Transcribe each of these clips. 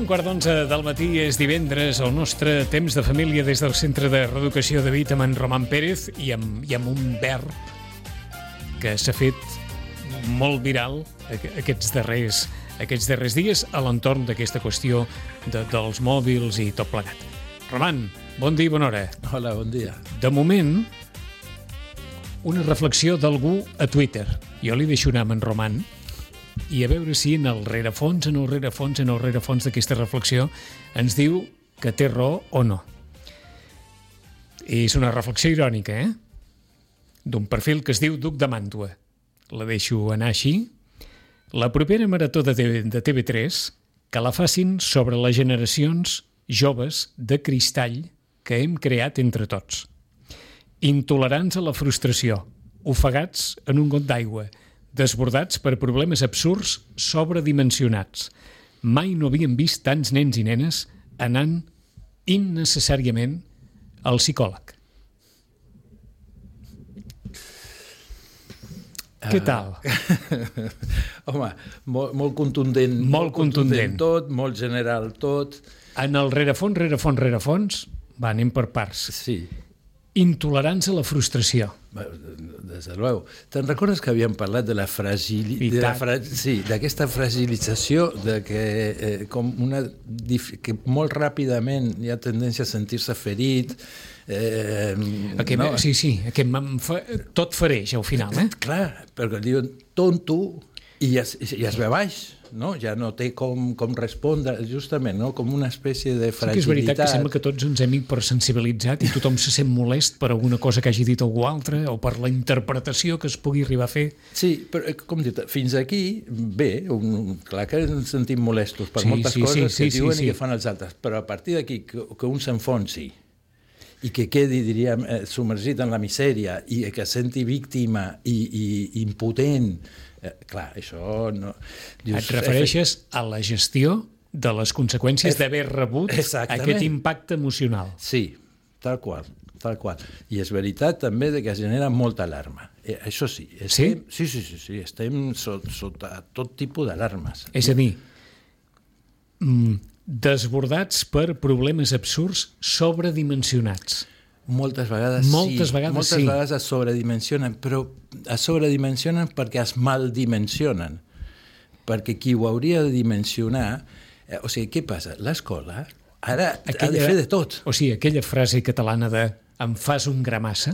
11:15 del matí, és divendres, el nostre temps de família des del Centre de Reeducació de Vic amb en Roman Pérez i amb un verb que s'ha fet molt viral aquests darrers dies a l'entorn d'aquesta qüestió dels mòbils i tot plegat. Roman, bon dia i bona hora. Hola, bon dia. De moment, una reflexió d'algú a Twitter. Jo li deixo anar amb en Roman i a veure si en el rerefons d'aquesta reflexió ens diu que té raó o no. És una reflexió irònica, d'un perfil que es diu Duc de Màntua. La deixo anar així. La propera marató de TV3 que la facin sobre les generacions joves de cristall que hem creat entre tots. Intolerants a la frustració, ofegats en un got d'aigua, desbordats per problemes absurds sobredimensionats. Mai no havien vist tants nens i nenes anant innecessàriament al psicòleg. Què tal? Home, molt contundent. Molt contundent tot, molt general tot. En el rerefons, va, anem per parts. Sí. Intolerants a la frustració. Des de luego. Te'n recordes que havíem parlat de la d'aquesta fragilització, de que, que molt ràpidament hi ha tendència a sentir-se ferit. No? Sí, tot fereix al final. Clar, perquè diuen tonto i es ve baix. No? Ja no té com respondre, justament, no? Com una espècie de fragilitat. Sí que és veritat que sembla que tots ens hem hipersensibilitzat i tothom se sent molest per alguna cosa que hagi dit algú altre o per la interpretació que es pugui arribar a fer. Sí, però com dir, fins aquí, bé, clar que ens sentim molestos per moltes coses que diuen i que fan els altres, però a partir d'aquí que un s'enfonsi i que quedi, diríem, submergit en la misèria i que senti víctima i impotent. Clar, això no... Et refereixes a la gestió de les conseqüències d'haver rebut aquest impacte emocional. Sí, tal qual. I és veritat també que es genera molta alarma. Això sí. Sí, estem sota tot tipus d'alarmes. És a dir, desbordats per problemes absurds sobredimensionats. Moltes vegades es sobredimensionen, però es sobredimensionen perquè es maldimensionen. Perquè qui ho hauria de dimensionar... O sigui, què passa? L'escola ara ha de fer de tot. O sigui, aquella frase catalana de em fas un gra massa?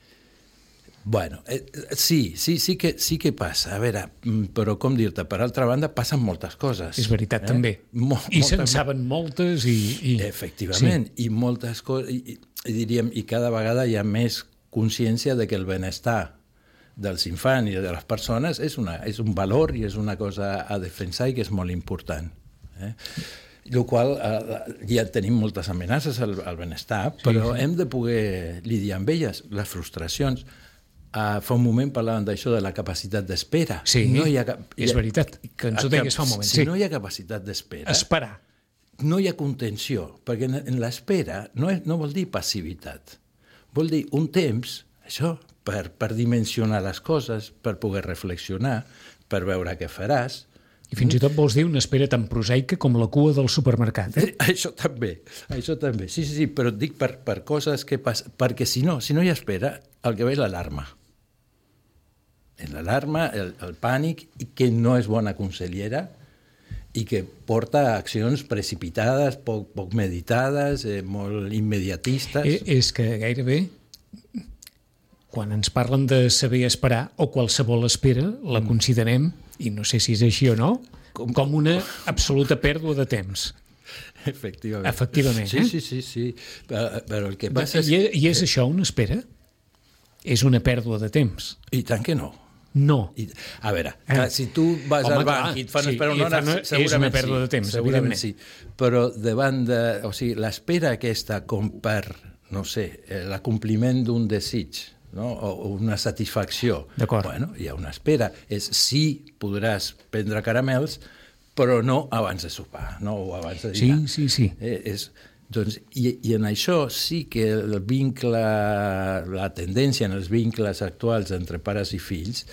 Bueno, sí que passa. A veure, però com dir-te, per altra banda, passen moltes coses. És veritat, també. I se'n saben moltes i... Efectivament, i moltes coses... I cada vegada hi ha més consciència de que el benestar dels infants i de les persones és un valor i és una cosa a defensar i que és molt important. El qual ja tenim moltes amenaces al benestar, però hem de poder lidiar amb elles. Les frustracions. Fa un moment parlàvem d'això de la capacitat d'espera. Sí, és veritat, que ens ho deies fa un moment. Si no hi ha capacitat d'espera... Esperar. No hi ha contenció, perquè en l'espera no vol dir passivitat. Vol dir un temps, això, per dimensionar les coses, per poder reflexionar, per veure què faràs. I fins i tot vols dir una espera tan prosaica com la cua del supermercat. Això també. Sí, però et dic per coses que passen, perquè si no hi ha espera, el que ve és l'alarma. L'alarma, el pànic, que no és bona consellera, i que porta a accions precipitades, poc meditades, molt immediatistes. És que gairebé, quan ens parlen de saber esperar, o qualsevol espera, la considerem, i no sé si és així o no, com una absoluta pèrdua de temps. Efectivament. Sí. Però el que passa I és això una espera? És una pèrdua de temps? I tant que no. No. A veure, si tu vas al banc i et fan esperar una hora, segurament és una pèrdua de temps, segurament sí. Però davant de... O sigui, l'espera aquesta com per, no sé, l'acompliment d'un desig, no? O una satisfacció. D'acord. Bueno, hi ha una espera. Sí, podràs prendre caramels, però no abans de sopar, no? O abans de dinar. Sí. Doncs, i en això sí que el vincle, la tendència en els vincles actuals entre pares i fills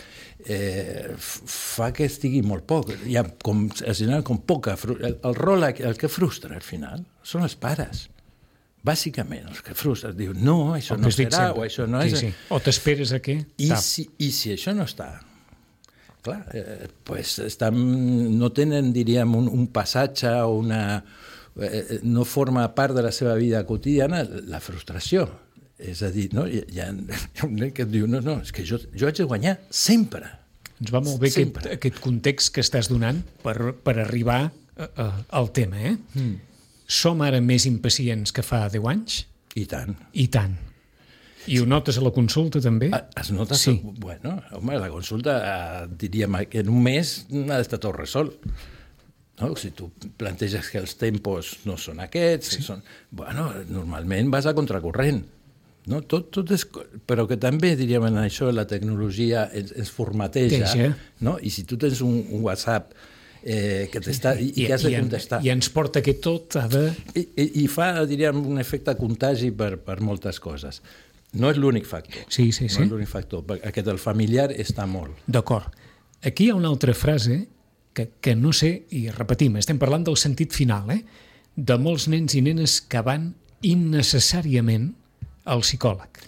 fa que estigui molt poc. Hi ha com poca... El rol, el que frustra al final són els pares. Bàsicament, els que frustren, diuen, no, això no serà, o això no és... Sí. O t'esperes a què? I si això no està, clar, pues no tenen, diríem, un passatge o una... no forma part de la seva vida quotidiana la frustració. És a dir, no? Hi ha un nen que et diu, no, és que jo haig de guanyar sempre. Ens va molt bé aquest context que estàs donant per arribar al tema, eh? Som ara més impacients que fa 10 anys? I tant. I tant. I ho notes a la consulta, també? Es nota? Sí. Bueno, home, la consulta, diríem que en un mes ha d'estar tot resolt. No? Si tu planteges que els tempos no són aquests, bueno, normalment vas a contracorrent. No? Tot és... Però que també, diríem, en això la tecnologia ens formateja, no? I si tu tens un WhatsApp que t'està i que has de contestar. I ens porta que tot ha de... I fa, diríem, un efecte contagi per moltes coses. No és l'únic factor. Sí. No és l'únic factor. Aquest del familiar està molt. D'acord. Aquí hi ha una altra frase que no sé, i repetim, estem parlant del sentit final, de molts nens i nenes que van innecessàriament al psicòleg.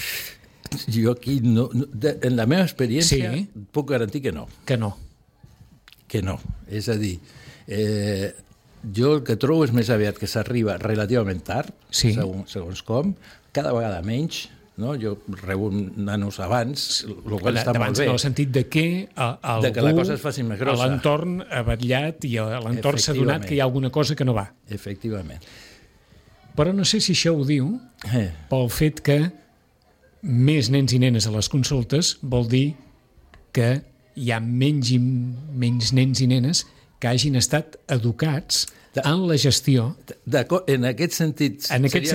Jo aquí, en la meva experiència, puc garantir que no. Que no. Que no. És a dir, jo el que trobo és més aviat que s'arriba relativament tard, segons com, cada vegada menys, no? Jo rebo nanos abans, el qual està molt bé. En el sentit de que algú, que la cosa es faci més grossa. A l'entorn ha vetllat i a l'entorn s'ha donat que hi ha alguna cosa que no va. Efectivament. Però no sé si això ho diu pel fet que més nens i nenes a les consultes vol dir que hi ha menys nens i nenes que hagin estat educats en la gestió. D'acord, en aquest sentit,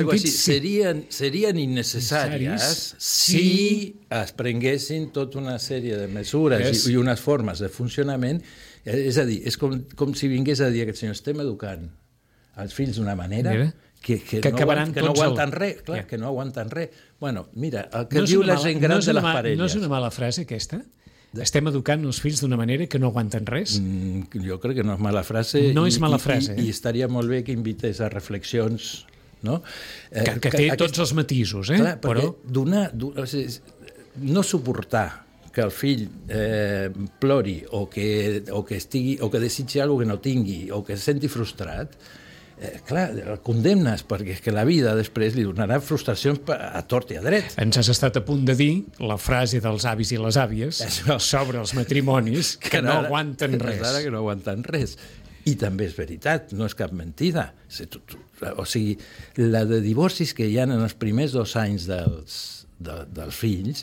serien innecessàries si es prenguessin tota una sèrie de mesures i unes formes de funcionament. És a dir, és com si vingués a dir aquest senyor, estem educant els fills d'una manera que no aguanten res. Clar, que no aguanten res. Bueno, mira, el que diu la gent gran de les parelles. No és una mala frase, aquesta? Estem educant els fills d'una manera que no aguanten res? Jo crec que no és mala frase. No és mala frase. I estaria molt bé que invités a reflexions, no? Que té tots els matisos, clar, però no suportar que el fill plori o que desitgi alguna cosa que no tingui o que es senti frustrat, clar, el condemnes, perquè és que la vida després li donarà frustracions a tort i a dret. Ens has estat a punt de dir la frase dels avis i les àvies sobre els matrimonis que no aguanten res. Que no aguanten res. I també és veritat, no és cap mentida. O sigui, la de divorcis que hi ha en els primers 2 anys dels fills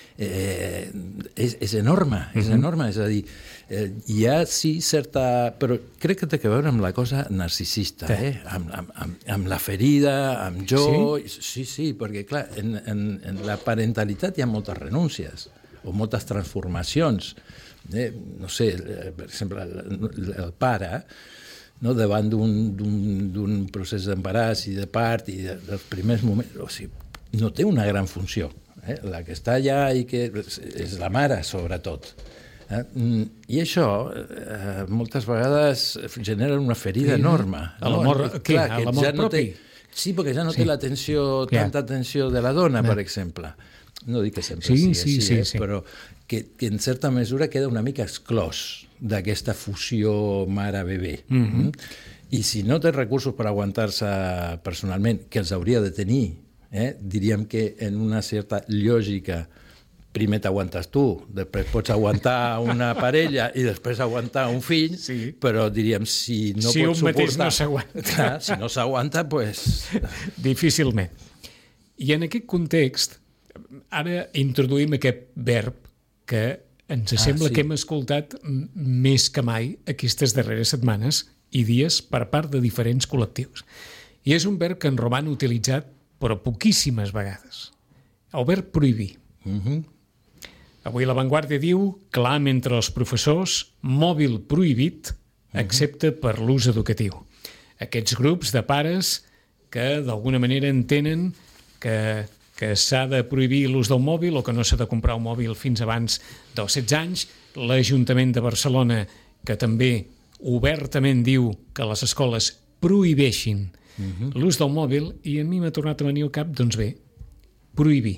és enorme, és enorme. És a dir, hi ha certa... Però crec que té a veure amb la cosa narcisista, amb la ferida, amb jo... Sí, perquè, clar, en la parentalitat hi ha moltes renúncies o moltes transformacions. No sé, per exemple, el pare, davant d'un procés d'embaràs i de part i dels primers moments, o sigui, no té una gran funció. La que està allà i que és la mare, sobretot. I això moltes vegades genera una ferida enorme. A l'amor propi? Sí, perquè ja no té tanta atenció de la dona, per exemple. No dic que sempre sigui així, però que en certa mesura queda una mica exclòs d'aquesta fusió mare-bebè. I si no té recursos per aguantar-se personalment, que els hauria de tenir, diríem que en una certa lògica primer t'aguantes tu, després pots aguantar una parella i després aguantar un fill, però diríem, si no pots suportar... Si un mateix no s'aguanta. Clar, si no s'aguanta, doncs... Difícilment. I en aquest context, ara introduïm aquest verb que ens sembla que hem escoltat més que mai aquestes darreres setmanes i dies per part de diferents col·lectius. I és un verb que en roman utilitzat però poquíssimes vegades. El verb prohibir. Avui La Vanguardia diu clam entre els professors, mòbil prohibit, excepte per l'ús educatiu. Aquests grups de pares que d'alguna manera entenen que s'ha de prohibir l'ús del mòbil o que no s'ha de comprar un mòbil fins abans dels 16 anys. L'Ajuntament de Barcelona, que també obertament diu que les escoles prohibeixin l'ús del mòbil, i a mi m'ha tornat a venir al cap, doncs bé, prohibir.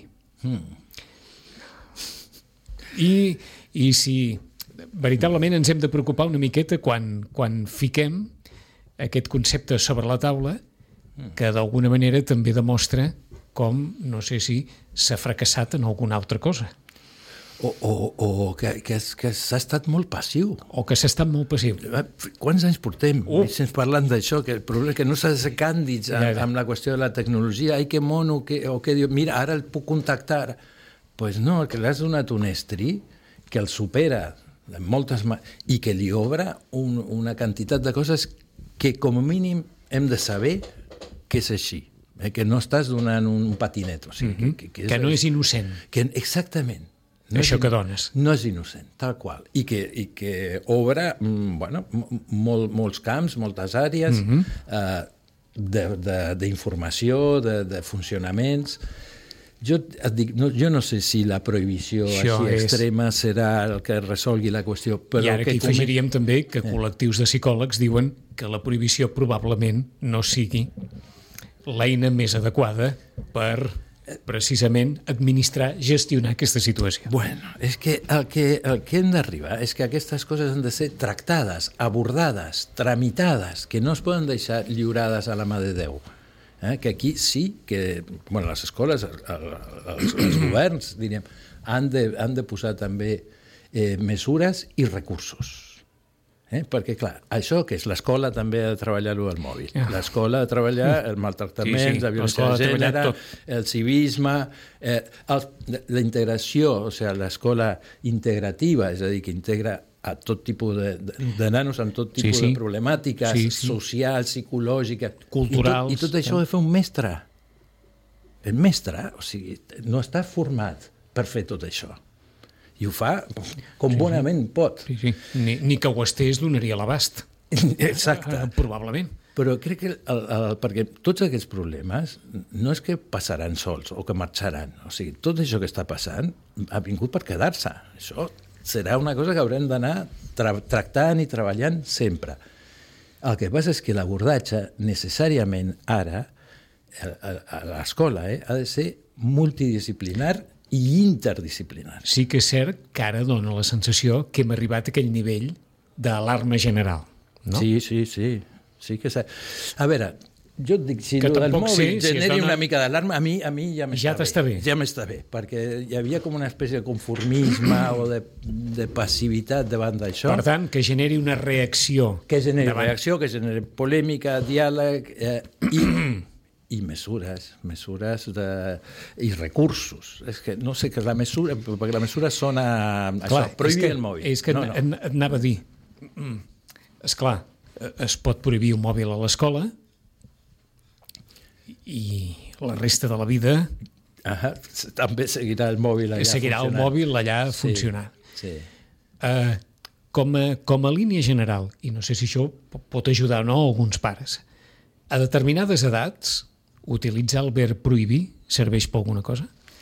I si veritablement ens hem de preocupar una miqueta quan fiquem aquest concepte sobre la taula, que d'alguna manera també demostra com, no sé si s'ha fracassat en alguna altra cosa. O que s'ha estat molt passiu. O que s'ha estat molt passiu. Quants anys portem sense parlant d'això? Que el problema és que no s'ha de ser càndids amb la qüestió de la tecnologia. Ai, que mono, o que diu, mira, ara el puc contactar. Pues no, que l'has donat un estri que el supera i que li obre una quantitat de coses que com a mínim hem de saber que és així, que no estàs donant un patinet. O sigui, que no és innocent. Exactament. No això que dones. No és innocent, tal qual. I que obre molts camps, moltes àrees d'informació, de funcionaments. Jo et dic, jo no sé si la prohibició així extrema serà el que resolgui la qüestió. I ara que hi afegiríem també que col·lectius de psicòlegs diuen que la prohibició probablement no sigui l'eina més adequada per precisament administrar, gestionar aquesta situació. Bueno, és que el que hem d'arribar és que aquestes coses han de ser tractades, abordades, tramitades, que no es poden deixar lliurades a la mà de Déu. Que aquí sí que les escoles, els governs, diríem, han de posar també mesures i recursos. Perquè, clar, això que és l'escola també ha de treballar-ho al mòbil. L'escola ha de treballar el maltractament, la violència de gènere, el civisme, la integració, o sigui, l'escola integrativa, és a dir, que integra a tot tipus de nanos amb tot tipus de problemàtiques socials, psicològiques, culturals. I tot això ho ha de fer un mestre. El mestre, o sigui, no està format per fer tot això. I ho fa com bonament pot. Ni que ho estés donaria l'abast. Exacte. Probablement. Però crec que perquè tots aquests problemes no és que passaran sols o que marxaran. O sigui, tot això que està passant ha vingut per quedar-se. Això serà una cosa que haurem d'anar tractant i treballant sempre. El que passa és que l'abordatge necessàriament ara a l'escola ha de ser multidisciplinar i interdisciplinar. Sí que és cert que ara dona la sensació que hem arribat a aquell nivell d'alarma general, no? Sí. Sí que és cert. A veure, jo et dic, si el mòbil generi una mica d'alarma, a mi ja m'està bé. Ja m'està bé, perquè hi havia com una espècie de conformisme o de passivitat davant d'això. Per tant, que generi una reacció. Que generi reacció, que generi polèmica, diàleg i mesures i recursos. És que no sé què és la mesura, perquè la mesura sona això, prohibir el mòbil. És que et anava a dir, esclar, es pot prohibir un mòbil a l'escola i la resta de la vida també seguirà el mòbil allà funcionant. Sí. Com a línia general, i no sé si això pot ajudar o no a alguns pares, a determinades edats utilitzar el verb prohibir serveix per alguna cosa?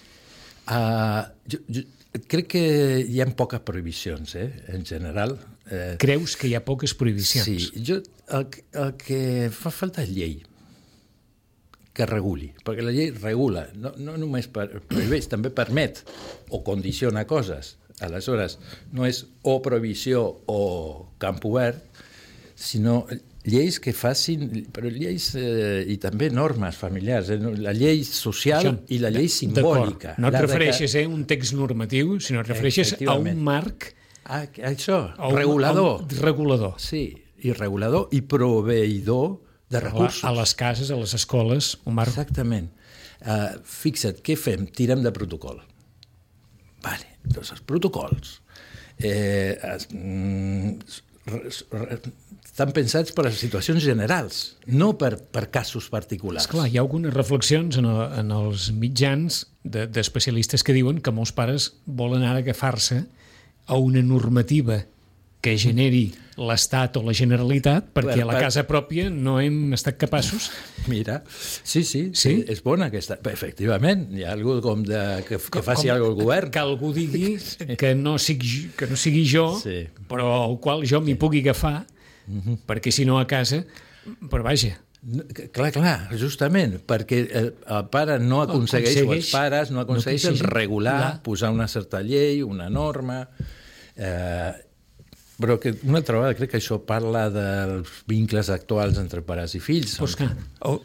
Jo crec que hi ha poques prohibicions, en general. Creus que hi ha poques prohibicions? Sí, el que fa falta és llei que reguli, perquè la llei regula, no només prohibeix, també permet o condiciona coses. Aleshores, no és o prohibició o camp obert, sinó lleis que facin, però lleis i també normes familiars, la llei social i la llei simbòlica. No et refereixes a un text normatiu, sinó et refereixes a un marc... Això, regulador. Regulador. Sí, i regulador i proveïdor de recursos. A les cases, a les escoles, un marc... Exactament. Fixa't, què fem? Tirem de protocol. Vale, doncs els protocols estan pensats per a situacions generals, no per casos particulars. Esclar, hi ha algunes reflexions en els mitjans d'especialistes que diuen que molts pares volen ara agafar-se a una normativa que generi l'Estat o la Generalitat, perquè a la casa pròpia no hem estat capaços. Mira, sí, és bona aquesta. Efectivament, hi ha algú com que faci alguna cosa el govern. Que algú digui que no sigui jo, però al qual jo m'hi pugui agafar, perquè si no a casa... Però vaja... Clar, justament, perquè el pare no aconsegueix, o els pares no aconsegueixen regular, posar una certa llei, una norma... Però que una altra vegada crec que això parla dels vincles actuals entre pares i fills. Pues clar,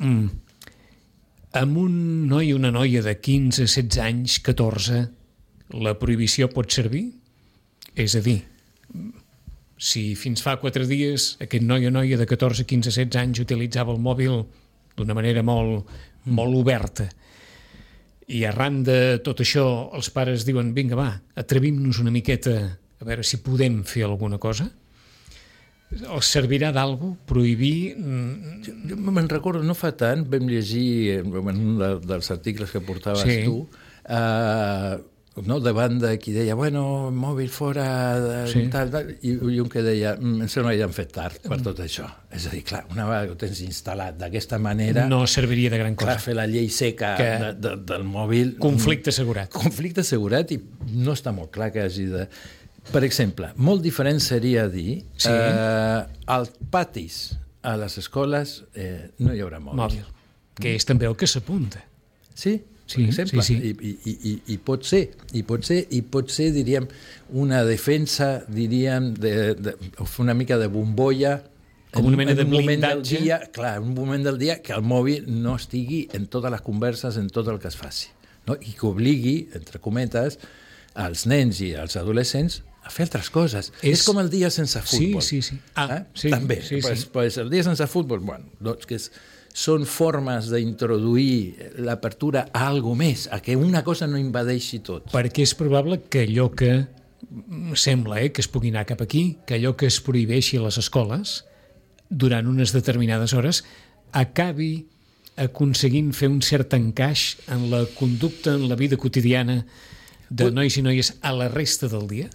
amb un noi i una noia de 15, 16 anys, 14, la prohibició pot servir? És a dir, si fins fa 4 dies aquest noi o noia de 14, 15, 16 anys utilitzava el mòbil d'una manera molt oberta i arran de tot això els pares diuen vinga va, atrevim-nos una miqueta a veure si podem fer alguna cosa, els servirà d'algú prohibir... Jo me'n recordo, no fa tant, vam llegir en un dels articles que portaves tu, davant de qui deia, bueno, mòbil fora, tal, i un que deia, em sembla que ja han fet tard per tot això. És a dir, clar, una vegada que ho tens instal·lat d'aquesta manera... No serviria de gran cosa. Clar, fer la llei seca del mòbil... Conflicte assegurat. Conflicte assegurat i no està molt clar que hagi de... Per exemple, molt diferent seria dir als patis a les escoles no hi haurà mòbil. Que és també el que s'apunta. Sí, per exemple. I pot ser, diríem, una defensa, diríem, una mica de bombolla com una mena de blindatge. Un moment del dia que el mòbil no estigui en totes les converses, en tot el que es faci. No? I que obligui, entre cometes, als nens i als adolescents a fer altres coses. És com el dia sense futbol. Sí. També. Pues el dia sense futbol, bueno, doncs que són formes d'introduir l'apertura a alguna més, a que una cosa no invadeixi tot. Perquè és probable que allò que sembla que es pugui anar cap aquí, que allò que es prohibeixi a les escoles durant unes determinades hores acabi aconseguint fer un cert encaix en la conducta, en la vida quotidiana de nois i noies a la resta del dia?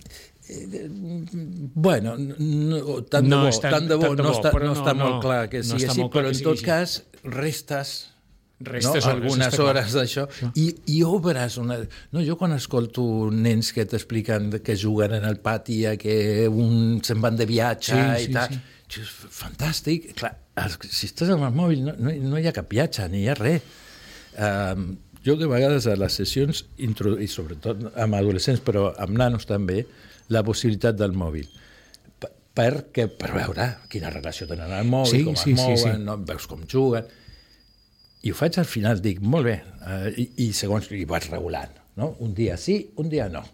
Bueno, tant de bo no està molt clar que sigui així, però en tot cas restes algunes hores d'això i obres una... Jo quan escolto nens que t'expliquen que juguen en el pati, que se'n van de viatge i tal, és fantàstic. Clar, si estàs amb el mòbil no hi ha cap viatge ni hi ha res. Jo de vegades a les sessions, i sobretot amb adolescents, però amb nanos també, la possibilitat del mòbil. Per veure quina relació tenen al mòbil, com es mouen, no? Veus com juguen. I ho faig al final, dic, molt bé, i segons hi vaig regulant. No? Un dia sí, un dia no.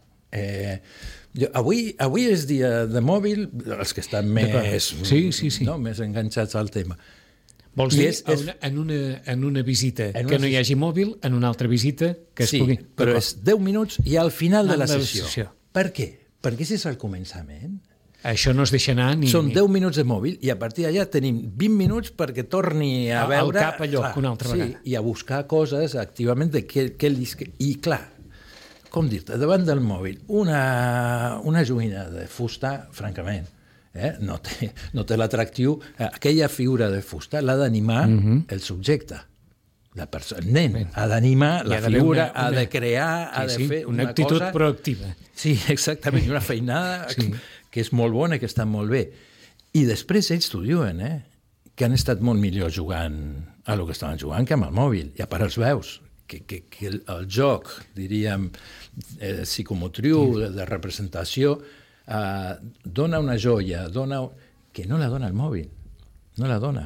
Avui és dia de mòbil, els que estan més enganxats al tema. Vols dir en una visita que no hi hagi mòbil, en una altra visita que es pugui... Sí, però és 10 minuts i al final de la sessió. Per què? Perquè si és al començament... Això no es deixa anar ni... Són 10 minuts de mòbil i a partir d'allà tenim 20 minuts perquè torni a veure... Al cap a lloc una altra vegada. I a buscar coses activament de què... I clar, com dir-te, davant del mòbil, una joguina de fusta, francament, no té l'atractiu. Aquella figura de fusta l'ha d'animar el subjecte. El nen ha d'animar la figura, ha de crear, ha de fer una actitud cosa... proactiva. Sí, exactament, una feinada que és molt bona i que està molt bé. I després ells t'ho diuen, que han estat molt millor jugant a lo que estaven jugant que amb el mòbil. I a part els veus, que el joc, diríem, psicomotriu, de representació, dona una joia, que no la dona el mòbil, no la dona.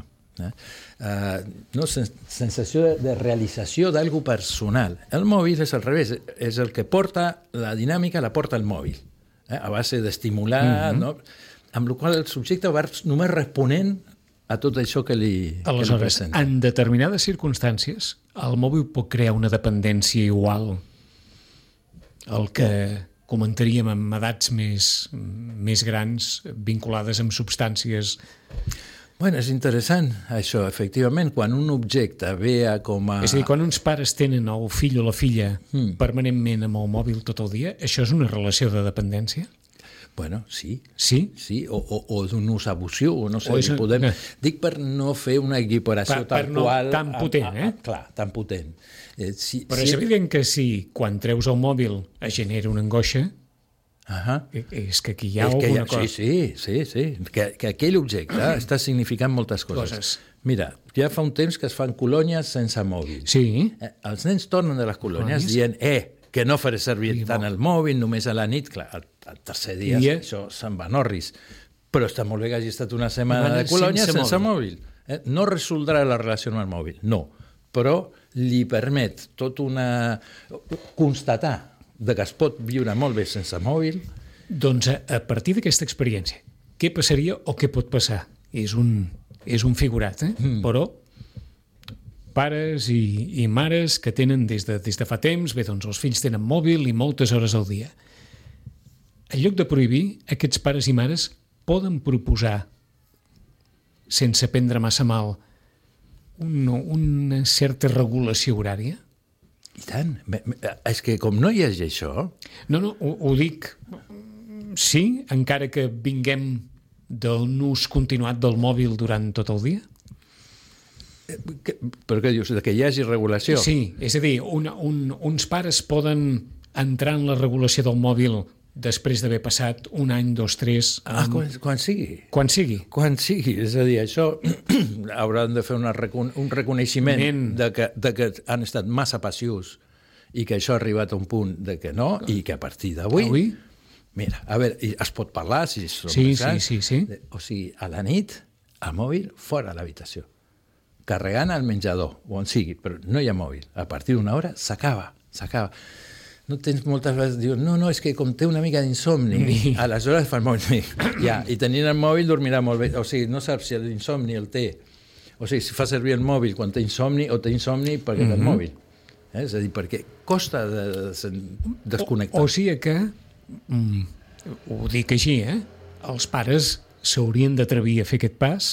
Sensació de realització d'algú personal. El mòbil és al revés, és el que porta la dinàmica, la porta el mòbil, a base d'estimular, no? Amb la qual el subjecte va només responent a tot això que li presenta. En determinades circumstàncies, el mòbil pot crear una dependència igual al que comentaríem amb edats més grans vinculades amb substàncies. Bueno, és interessant, això, efectivament, quan un objecte ve com a... És a dir, quan uns pares tenen el fill o la filla permanentment amb el mòbil tot el dia, això és una relació de dependència? Bueno, sí. Sí? Sí, o d'un ús abusiu, o no sé, O podem... Dic per no fer una equiparació tal qual... Tan potent, Clar, tan potent. Però és evident que si quan treus el mòbil es genera una angoixa, és que aquí hi ha alguna cosa. Sí. Que aquell objecte està significant moltes coses. Mira, ja fa un temps que es fan colònies sense mòbil. Sí. Els nens tornen de les colònies dient que no faré servir tant el mòbil, només a la nit. Clar, el tercer dia això se'n va norris. Però està molt bé que hagi estat una setmana de colònia sense mòbil. No resoldrà la relació amb el mòbil, no. Però li permet constatar que es pot viure molt bé sense mòbil. Doncs a partir d'aquesta experiència, què passaria o què pot passar? És un figurat, però pares i mares que tenen des de fa temps, bé, doncs els fills tenen mòbil i moltes hores al dia. En lloc de prohibir, aquests pares i mares poden proposar, sense prendre massa mal, una certa regulació horària? I tant. És que com no hi hagi això... No, ho dic... Sí, encara que vinguem d'un ús continuat del mòbil durant tot el dia? Però què dius? Que hi hagi regulació? Sí, és a dir, uns pares poden entrar en la regulació del mòbil després d'haver passat un any, 2, 3... Quan sigui. Quan sigui. Quan sigui. És a dir, això hauran de fer un reconeixement de que han estat massa passius i que això ha arribat a un punt de que no, i que a partir d'avui... Mira, a veure, es pot parlar, si som casats. Sí. O sigui, a la nit, el mòbil fora de l'habitació. Carregant al menjador, o on sigui, però no hi ha mòbil. A partir d'una hora s'acaba. No tens moltes vegades, dius, no, és que com té una mica d'insomni, aleshores fa el mòbil. Ja, i tenint el mòbil dormirà molt bé. O sigui, no saps si l'insomni el té. O sigui, si fa servir el mòbil quan té insomni o té insomni perquè té el mòbil. És a dir, perquè costa desconnectar. O sigui que, ho dic així, els pares s'haurien d'atrevir a fer aquest pas.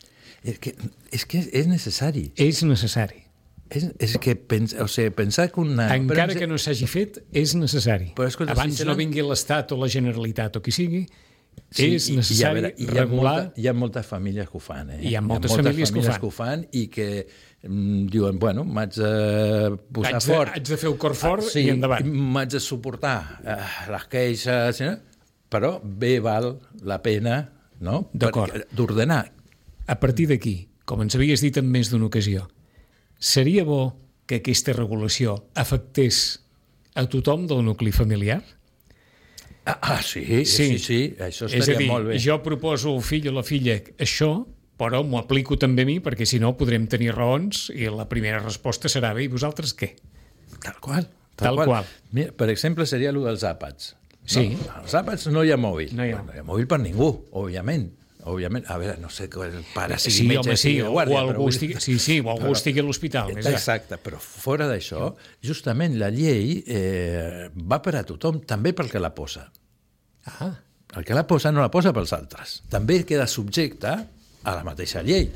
És que és necessari. És necessari. És que pensar que una... Encara que no s'hagi fet, és necessari. Però, escolta, abans no vingui l'Estat o la Generalitat o qui sigui, és necessari regular... Hi ha moltes famílies que ho fan. Hi ha moltes famílies que ho fan. I que diuen, bueno, m'haig de posar fort. Haig de fer el cor fort i endavant. M'haig de suportar les queixes, però bé val la pena d'ordenar. A partir d'aquí, com ens havies dit en més d'una ocasió, seria bo que aquesta regulació afectés a tothom del nucli familiar? Sí, això estaria molt bé. És a dir, jo proposo al fill o la filla això, però m'ho aplico també a mi, perquè si no podrem tenir raons i la primera resposta serà, bé, i vosaltres què? Tal qual. Mira, per exemple, seria allò dels àpats. Sí. Als àpats no hi ha mòbil. No hi ha mòbil per ningú, òbviament. A veure, no sé que el pare sigui metge, sigui o guàrdia. O algú estigui a l'hospital. Exacte, però fora d'això, justament la llei va per a tothom, també pel que la posa. El que la posa no la posa pels altres. També queda subjecte a la mateixa llei.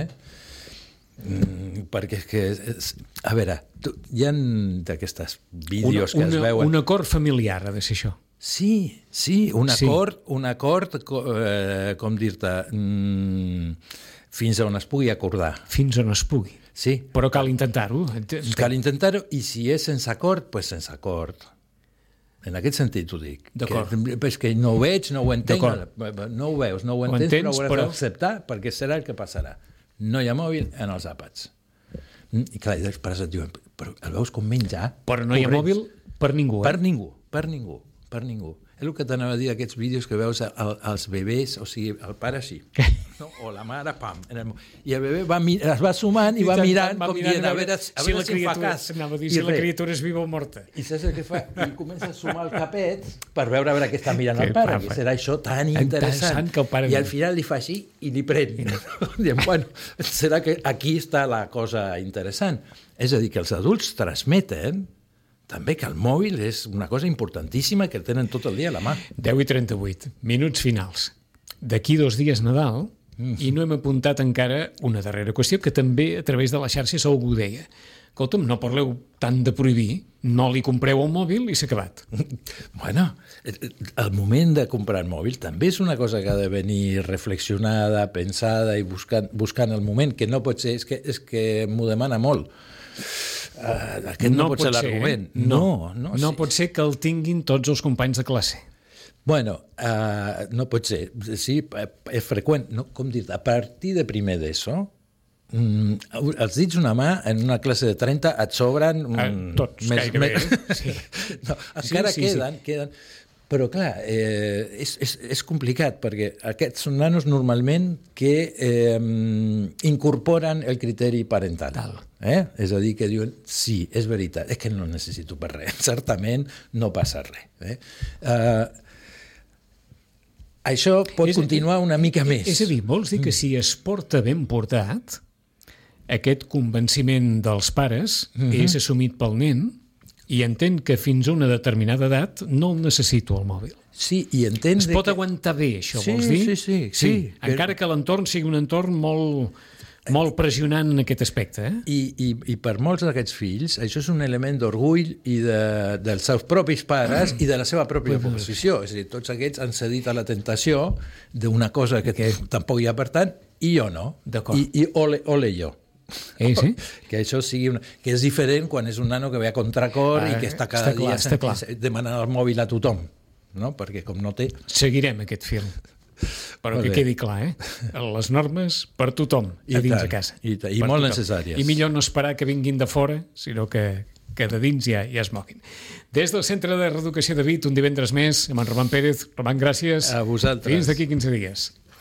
Perquè és que... A veure, hi ha d'aquestes vídeos que es veuen... Un acord familiar ha de ser això. Sí, un acord, com dir-te, fins on es pugui acordar. Fins on es pugui. Sí. Però cal intentar-ho. Cal intentar-ho, i si és sense acord, doncs sense acord. En aquest sentit ho dic. D'acord. És que no ho veig, no ho entenc, no ho veus, no ho entens, però ho hauràs d'acceptar, perquè serà el que passarà. No hi ha mòbil en els àpats. I clar, els pares et diuen, però el veus com menjar? Però no hi ha mòbil per ningú, Per ningú. És el que t'anava a dir d'aquests vídeos que veus als bebès, o sigui, el pare sí, o la mare, pam, i el bebè es va sumant i va mirant com dient, a veure si fa cas. Anava a dir si la criatura és viva o morta. I saps el que fa? I comença a sumar el capet per veure què està mirant el pare, que serà això tan interessant. I al final li fa així i li pren. Diem, bueno, serà que aquí està la cosa interessant. És a dir, que els adults transmeten també que el mòbil és una cosa importantíssima que tenen tot el dia a la mà. 10:38, minuts finals. D'aquí 2 dies Nadal, i no hem apuntat encara una darrera qüestió que també a través de la xarxa algú deia. Escolta'm, no parleu tant de prohibir, no li compreu un mòbil i s'ha acabat. Bueno, el moment de comprar el mòbil també és una cosa que ha de venir reflexionada, pensada i buscant el moment, que no pot ser, és que m'ho demana molt. Aquest no pot ser l'argument. No pot ser que el tinguin tots els companys de classe. Bueno, no pot ser. Sí, és freqüent. No, com dir, a partir de primer d'ESO, els dits una mà en una classe de 30 et sobren... Tots, gairebé. Sí. No, encara queden. Però, clar, és complicat, perquè aquests són nanos normalment que incorporen el criteri parental. És a dir, que diuen, sí, és veritat, és que no el necessito per res, certament no passa res. Això pot continuar una mica més. És a dir, vols dir que si es porta ben portat, aquest convenciment dels pares és assumit pel nen i entén que fins a una determinada edat no el necessito, el mòbil. Sí, i entén... Es pot aguantar bé, això, vols dir? Sí. Encara que l'entorn sigui un entorn molt pressionant en aquest aspecte. I per molts d'aquests fills això és un element d'orgull i dels seus propis pares i de la seva pròpia posició. És a dir, tots aquests han cedit a la tentació d'una cosa que tampoc hi ha per tant i jo no. I ole jo. Sí. Que això sigui que és diferent quan és un nano que ve a contracor i que està cada dia demanant el mòbil a tothom, no? Perquè com no té... Seguirem aquest fil. Però que quedi clar, les normes per tothom a dins de casa. I molt necessàries. I millor no esperar que vinguin de fora, sinó que de dins ja es moguin. Des del Centre de Reeducació de Vic, un divendres més, amb en Roman Pérez. Roman, gràcies. A vosaltres. Fins d'aquí 15 dies.